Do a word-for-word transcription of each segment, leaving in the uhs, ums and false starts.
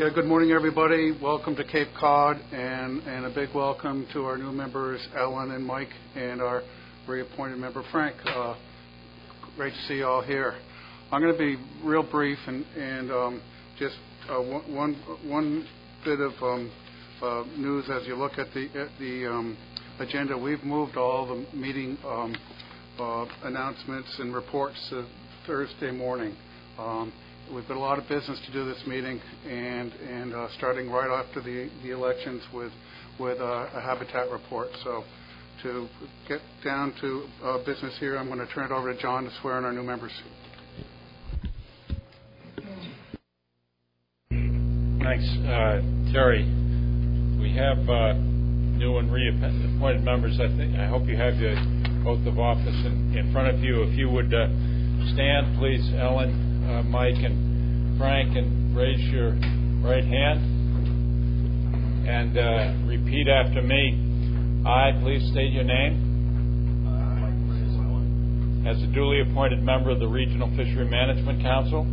Yeah, good morning, everybody. Welcome to Cape Cod, and, and a big welcome to our new members, Ellen and Mike, and our reappointed member, Frank. Uh, great to see you all here. I'm going to be real brief and, and um, just uh, one, one bit of um, uh, news as you look at the, at the um, agenda. We've moved all the meeting um, uh, announcements and reports to Thursday morning. Um, We've got a lot of business to do this meeting, and and uh, starting right after the the elections with with uh, a habitat report. So, to get down to uh, business here, I'm going to turn it over to John to swear in our new members. Thanks, uh, Terry. We have uh, new and reappointed members. I think I hope you have your oath of office in, in front of you. If you would uh, stand, please, Ellen. Uh, Mike and Frank, and raise your right hand and uh, repeat after me. I, please state your name. Uh, As a duly appointed member of the Regional Fishery Management Council,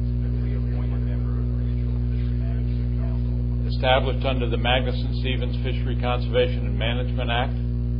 established under the Magnuson-Stevens Fishery Conservation and Management Act,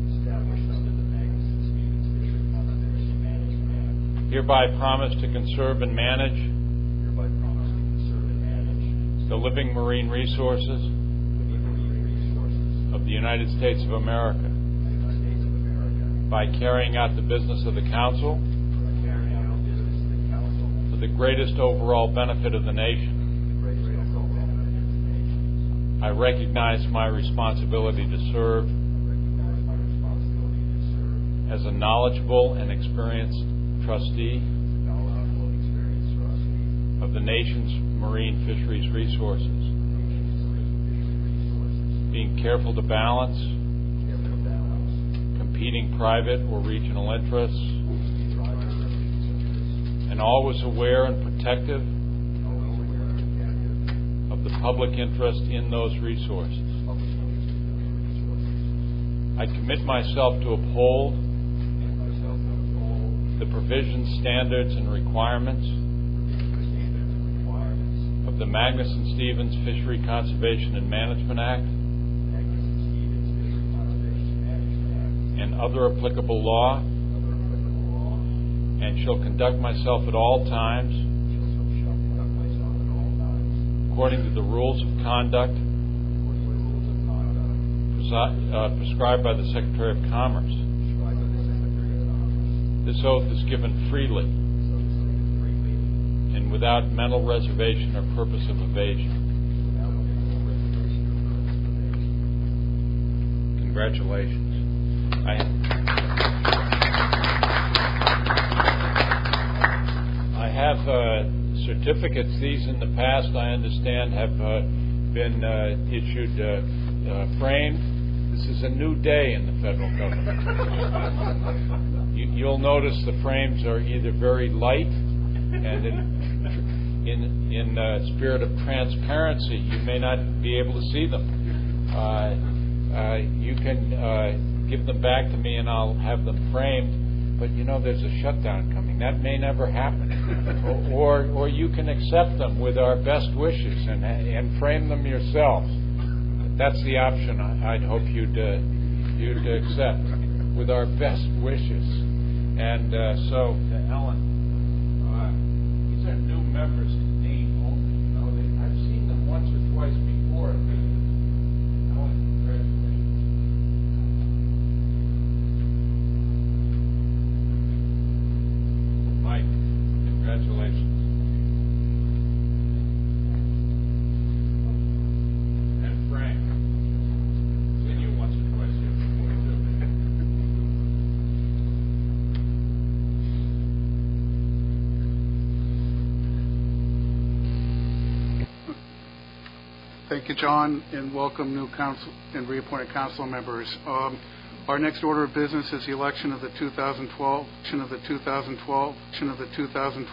hereby promise to conserve and manage hereby promise to conserve and manage the living marine resources the marine resources of the United States of America of the United States of America by carrying out the business of the Council by carrying out the business of the Council for the greatest overall benefit of the nation. the greatest overall benefit of the nation. I recognize my responsibility to serve I recognize my responsibility to serve as a knowledgeable and experienced trustee knowledgeable and experienced trustee of the nation's marine fisheries resources, being careful to balance careful to balance competing private or regional interests, private interests, and always aware and protective always aware and protective of the public interest in those resources. of the public interest in those resources. I commit myself to uphold And myself to uphold the provisions, standards, and requirements the standards and requirements of the Magnuson-Stevens Fishery Conservation and Management Act Magnuson-Stevens Fishery Conservation Management Act and other applicable law, other applicable law, and shall conduct myself at all times shall conduct myself at all times according to the rules of conduct according to the rules of conduct presi- uh, prescribed by the Secretary of Commerce. prescribed by the Secretary of Commerce. This oath is given freely So this is given freely and without mental reservation or purpose of evasion. without mental reservation or purpose of evasion. Congratulations. I, I have uh, certificates. These in the past, I understand, have uh, been uh, issued uh, uh, framed. This is a new day in the federal government. you, you'll notice the frames are either very light and in, in, in uh, spirit of transparency, you may not be able to see them. Uh, uh, you can uh, give them back to me and I'll have them framed, but you know there's a shutdown coming. That may never happen. or, or or you can accept them with our best wishes and and frame them yourselves. That's the option I, I'd hope you'd uh, you'd accept, with our best wishes. And uh, so, to Ellen, uh, these are new members in name only. You know, they, I've seen them once or twice before. Ellen, congratulations. Mike, congratulations. And Frank, seen you once or twice here before too. Thank you, John, and welcome new council and reappointed council members. Um, our next order of business is the election of the two thousand twelve, election of the two thousand twelve, election of the two thousand